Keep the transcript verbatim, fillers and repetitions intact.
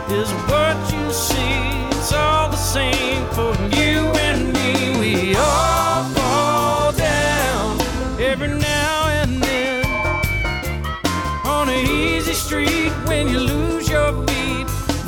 is what you see. It's all the same for you and me. We all fall down every now and then on an easy street when you lose